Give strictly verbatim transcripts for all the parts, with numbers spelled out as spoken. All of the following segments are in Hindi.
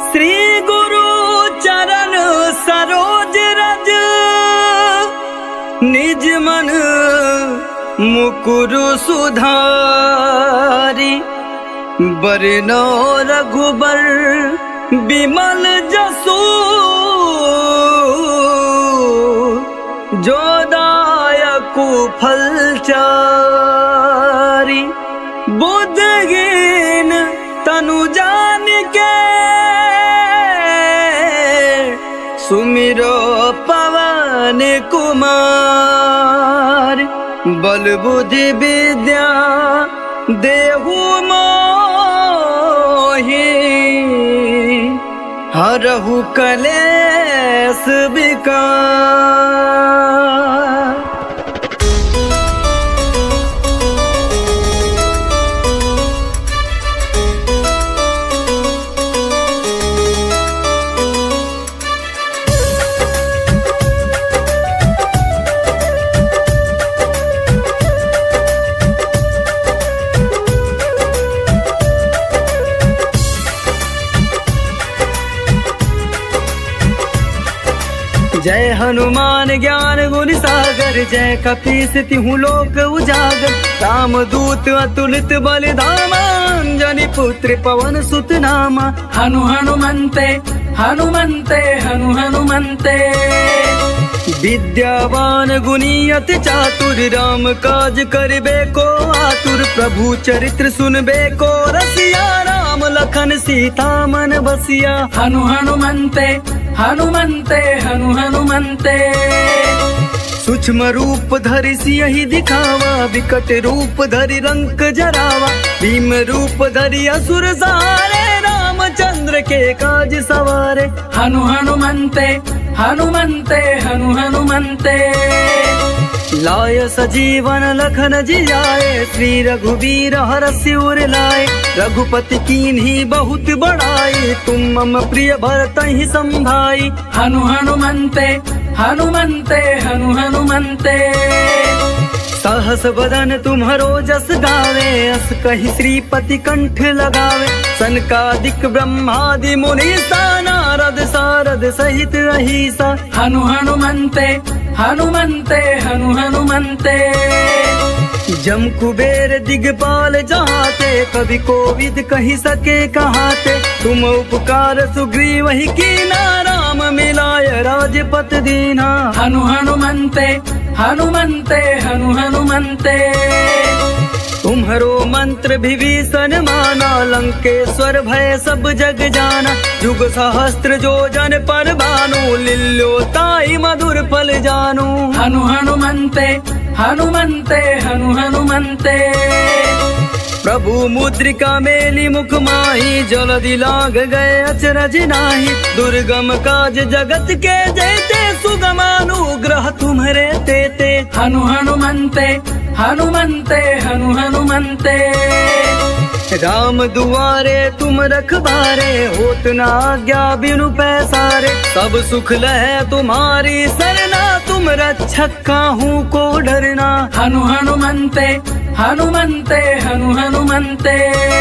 श्री गुरु चरण सरोज रज निज मन मुकुरु सुधारी। बरनौ रघुबर बिमल जसु जो दायकु फलचारी। बुद्धहीन तनु जान के सुमिरो पवन कुमार। बल बुद्धि विद्या देहु मोहि हरहु कलेश विकार। जय हनुमान ज्ञान गुण सागर, जय कपीस तिहु लोक उजागर। राम दूत अतुलित बल धामा, अंजनी पुत्र पवन सुत नामा। हनु हनुमंते हनुमंते हनु हनुमंते। विद्यावान गुणी अति चातुर, राम काज करिबे को आतुर। प्रभु चरित्र सुनबे को रसिया, राम लखन सीता मन बसिया। हनु हनुमंते हनुमंते हनु हनुमंते। सूक्ष्म रूप धरि सियहि दिखावा, विकट रूप धरि रंक जरावा। भीम रूप धरि असुर सहारे, रामचंद्र के काज सवारे। हनु हनुमंते हनुमंते हनु हनुमंते। लाय सजीवन लखन जियाए, श्री रघुवीर हरषि उर लाए। रघुपति कीन्ही बहुत बड़ाई, तुम मम प्रिय भरतहि संभाई। हनु हनुमंते हनुमंते हनु हनुमंते। सहस बदन तुम्हरो जस गावे, अस कहि श्रीपति कंठ लगावे। सनकादिक ब्रह्मादि मुनीसा, नारद सारद सहित अहिसा। हनु हनुमंते हनुमंते हनु हनुमंते। जम कुबेर दिगपाल जहाते, कवि कोविद कहि सके कहाते। तुम उपकार सुग्रीव ही कीना, राम मिलाय राजपत दीना। हनु हनुमंते हनुमंते हनु हनुमंते। तुम्हरो मंत्र विभीषण माना, लंकेश्वर भय सब जग जाना। युग सहस्त्र जो जन पर भानु, लिल्लो ताई मधुर फल जानू। हनु हनुमंते हनुमंते हनु हनुमंते। प्रभु मुद्रिका मेली मुख माही, जलधि लाग गए अचरज नाही। दुर्गम काज जगत के जेते, सुगमानुग्रह तुम्हरे तेते। हनु हनुमंते हनुमंते हनु हनुमंते। राम दुआरे तुम रखबारे, होत न आज्ञा बिनु पैसारे। सब सुख लहे तुम्हारी सरना, तुम रक्षक काहू को डरना। हनु हनुमंते हनुमंते हनु हनुमंते।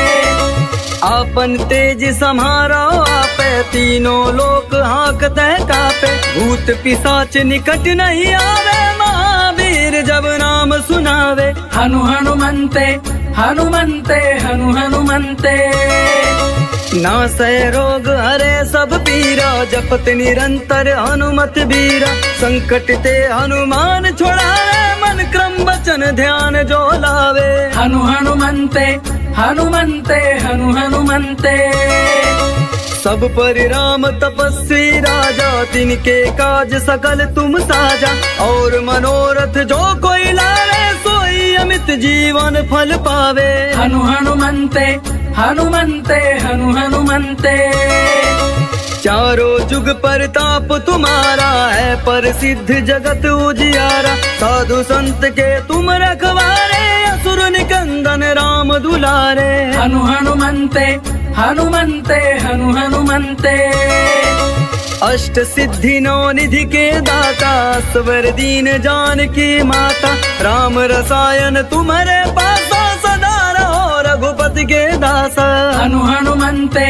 आपन तेज सम्हारो आपे, तीनों लोक हांकते कापे। भूत पिशाच निकट नहीं आवे, महावीर जब नाम सुनावे। हनु हनुमंते हनुमंते हनु हनुमंते। नासै रोग हरे सब पीरा, जपत निरंतर हनुमत बीरा। संकट ते हनुमान छुड़ावे, मन क्रम वचन ध्यान जो लावे। हनु हनुमंते हनुमंते हनु हनुमंते। सब पर राम तपस्वी राजा, तिनके काज सकल तुम साजा। और मनोरथ जो कोई लावे, सोई अमित जीवन फल पावे। हनु हनुमंते हनुमंते हनु हनुमंते। चारों जुग परताप तुम्हारा है, प्रसिद्ध जगत उजियारा। साधु संत के तुम रखवारे, असुर निकंदन राम दुलारे। हनु हनुमंते हनुमंते हनु हनुमंते। अष्ट सिद्धि नौ निधि के दाता, स्वर दीन जानकी माता। राम रसायन तुम्हारे पासा, सदा रहो रघुपति के दासा। हनु हनुमंते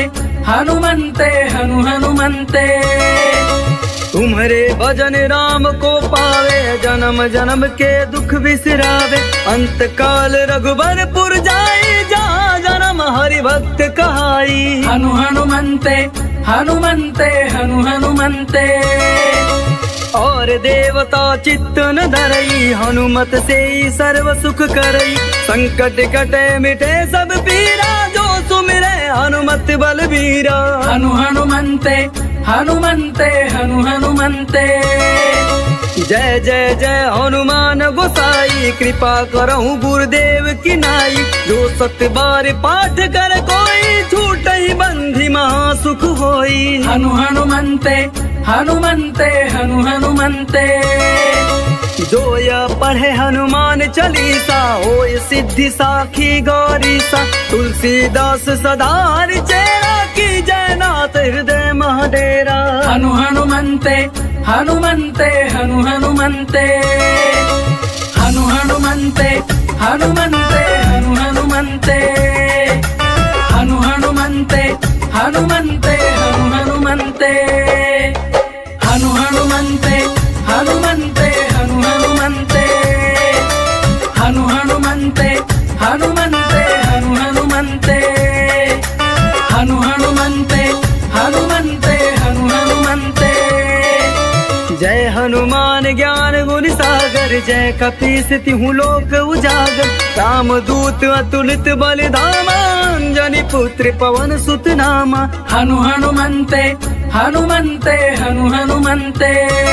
हनुमंते हनु हनुमंते। तुम्हारे भजन राम को पावे, जन्म जन्म के दुख बिसरावे। अंत काल रघुबरपुर जाई, जहाँ जन्म हरि भक्त कहाई। हनु हनुमंते हनुमंते हनु हनुमंते। और देवता चित्त न धरई, हनुमत से ही सर्व सुख करई। संकट कटे मिटे सब पीरा, जो सुमिरे हनुमत बलबीरा। हनु हनुमंते हनुमंते हनु हनुमंते। जय जय जय हनुमान गोसाई, कृपा करहु गुरुदेव की नाई। जो सत बार पाठ कर कोई, छूटहि बंधि महा सुख होई। हनु हनुमंते हनुमंते हनु हनुमंते। जो या पढ़े हनुमान चालीसा, होय सिद्धि साखी गौरीसा। तुलसीदास सदा हरि चेरा, की जयनाथ हृदय महाडेरा। हनु हनुमंते हनुमंते हनु हनुमंते। हनु हनुमंते हनुमंते हनु हनुमंते। हनु हनुमंते हनुमंते हनु हनुमंते। हनु हनुमंते हनुमंते हनु हनुमंते। हनु हनुमंते हनुमंते हनु हनुमंते। हनु हनुमंते हनुमंते हनु हनुमंते। जय हनुमान ज्ञान गुण सागर, जय कपीस तिहु लोक उजागर। राम दूत अतुलित बल धामा, अंजनी पुत्र पवन सुत नामा। हनु हनुमंते हनुमंते हनु हनुमंते।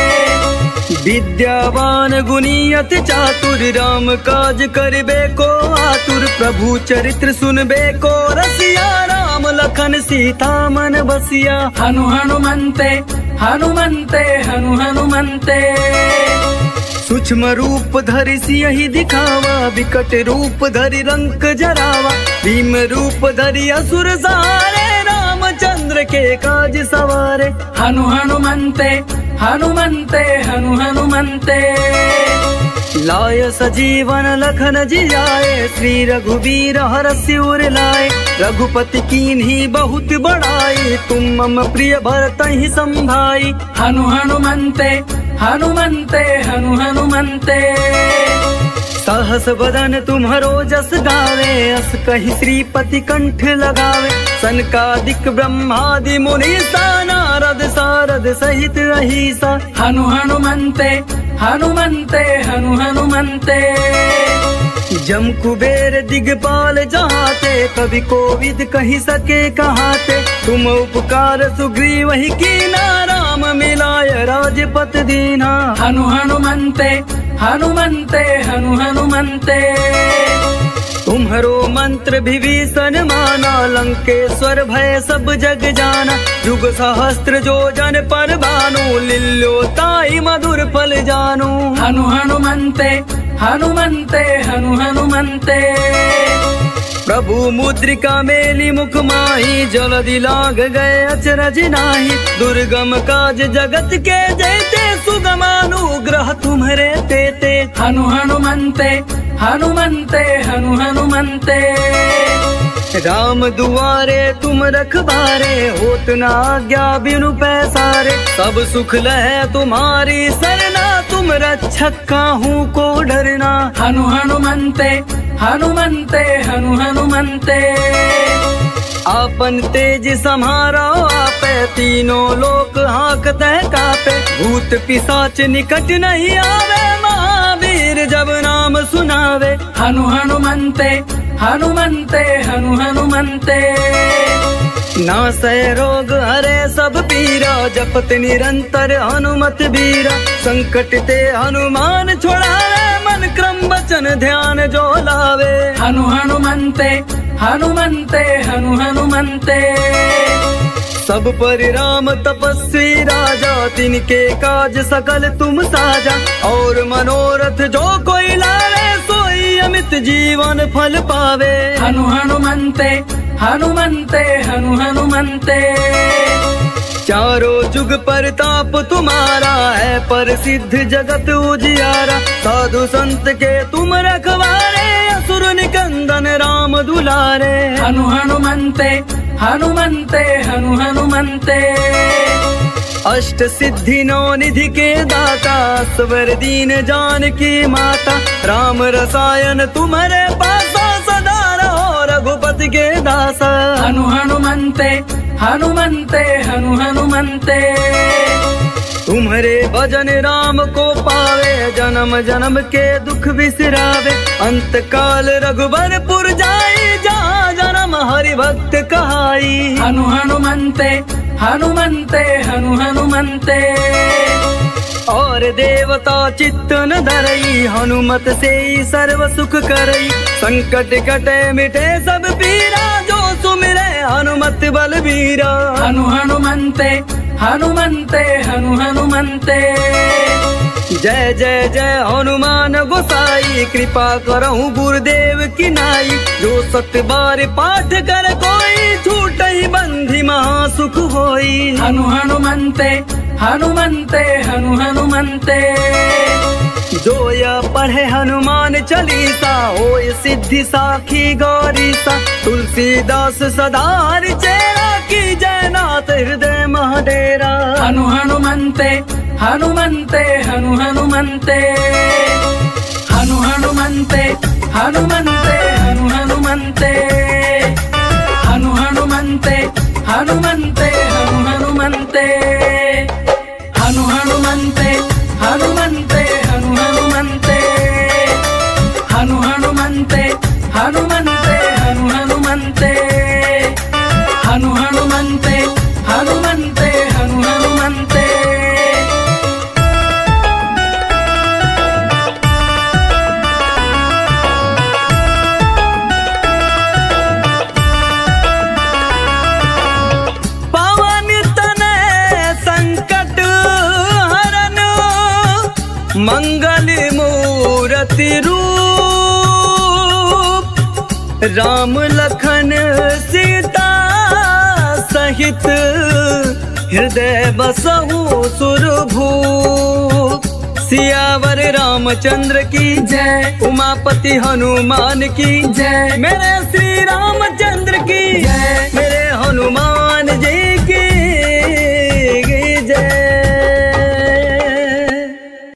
विद्यावान गुणी अति चातुर, राम काज करबे को आतुर। प्रभु चरित्र सुनबे को रसिया, राम लखन सीता मन बसिया। हनु हनुमंते हनुमंते हनु हनुमंते। सूक्ष्म रूप धरि सियहि दिखावा, विकट रूप धरि रंक जरावा। भीम रूप धरि असुर सहारे, रामचंद्र के काज सवारे। हनु हनुमंते हनुमंते हनु हनुमंते। लाय सजीवन लखन जियाए, श्री रघुबीर हरषि उर लाए। रघुपति कीन्ही बहुत बड़ाई, तुम मम प्रिय भरतहि संभाई। हनु हनुमंते हनुमंते हनु हनुमंते। सहस बदन तुम्हरो जस गावे, अस कहि श्रीपति कंठ लगावे। सनकादिक ब्रह्मादि मुनीसा, नारद सारद सहित अहिसा। हनु हनुमंते हनुमंते हनु हनुमंते। जम कुबेर दिगपाल जहाते, कवि कोविद कहि सके कहाते। तुम उपकार सुग्रीव ही कीना, राम मिलाय राजपत दीना। हनु हनुमंते हनुमंते हनु हनुमंते। तुम्हरो मंत्र विभीषण माना, लंकेश्वर भय सब जग जाना। युग सहस्त्र जो जन पर भानु, लिल्लो ताई मधुर फल जानू। हनु हनुमंते हनुमंते हनु हनुमंते। प्रभु मुद्रिका मेली मुख माही, जलधि लाग गए अचरज नाही। दुर्गम काज जगत के जेते, सुगम अनुग्रह तुम्हरे तेते। हनु हनुमंते हनुमंते हनु हनुमंते। राम दुआरे तुम रखबारे, होत न आज्ञा बिनु पैसारे। सब सुख लहे तुम्हारी सरना, तुम रक्षक काहू को डरना। हनु हनुमंते हनुमंते हनु हनुमंते। आपन तेज सम्हारो आपे, तीनों लोक हाँकते कापे। भूत पिशाच निकट नहीं आवे, महावीर जब नाम सुनावे। हनु हनुमंते हनुमंते हनु हनुमंते। नासै रोग हरे सब पीरा, जपत निरंतर हनुमत बीरा। संकट ते हनुमान छुड़ावे, मन क्रम वचन ध्यान जो लावे। हनु हनुमंते हनुमंते हनु हनुमंते। सब पर राम तपस्वी राजा, तिनके काज सकल तुम साजा। और मनोरथ जो कोई लावे, सोई अमित जीवन फल पावे। हनु हनुमंते हनुमंते हनु हनुमंते। चारों जुग परताप तुम्हारा है, प्रसिद्ध जगत उजियारा। साधु संत के तुम रखवारे, असुर निकंदन राम दुलारे। हनु हनुमंते हनुमन्ते हनु हनुमन्ते अष्ट सिद्धि नौ निधि के दाता स्वर दीन जानकी माता राम रसायन तुम्हारे पासा सदा रहो रघुपति के दासा हनु हनुमन्ते हनुमन्ते हनु हनुमन्ते तुम्हारे भजन राम को पावे जन्म जन्म के दुख बिसरावे अंत काल रघुबरपुर जाई जहाँ जन्म हरि भक्त कहाई हनु हनुमन्ते हनुमन्ते हनु हनुमन्ते और देवता चित्त न धरई हनुमत से ही सर्व सुख करई संकट कटे मिटे सब पीरा जो सुमिरे हनुमत बलबीरा हनु हनुमन्ते हनुमन्ते हनु हनुमन्ते जय जय जय हनुमान गोसाई कृपा करहु गुरुदेव की नाई जो सत बार पाठ कर कोई छूट ही बंधी महा सुख होई हनु हनुमन्ते हनुमन्ते हनु हनुमन्ते जो यह पढ़े हनुमान चालीसा होय सिद्धि साखी गौरीसा तुलसीदास सदार चेरा की जयनाथ हृदय महाडेरा हनु हनुमन्ते हनुमन्ते हनु हनुमन्ते हनु हनुमन्ते हनुमन्ते हनु हनुमन्ते हनु हनुमन्ते हनुमन्ते हनु हनुमन्ते हनु हनुमन्ते हनुमन्ते हनु हनुमन्ते हनु हनुमन्ते हनुमन्ते हनु हनुमन्ते हनु हनुमन्ते हनुमन्ते हनु हनुमन्ते मंगल मूर्ति रूप राम लखन सीता सहित हृदय बसहु सुरभूप सियावर रामचंद्र की जय उमापति हनुमान की जय मेरे श्री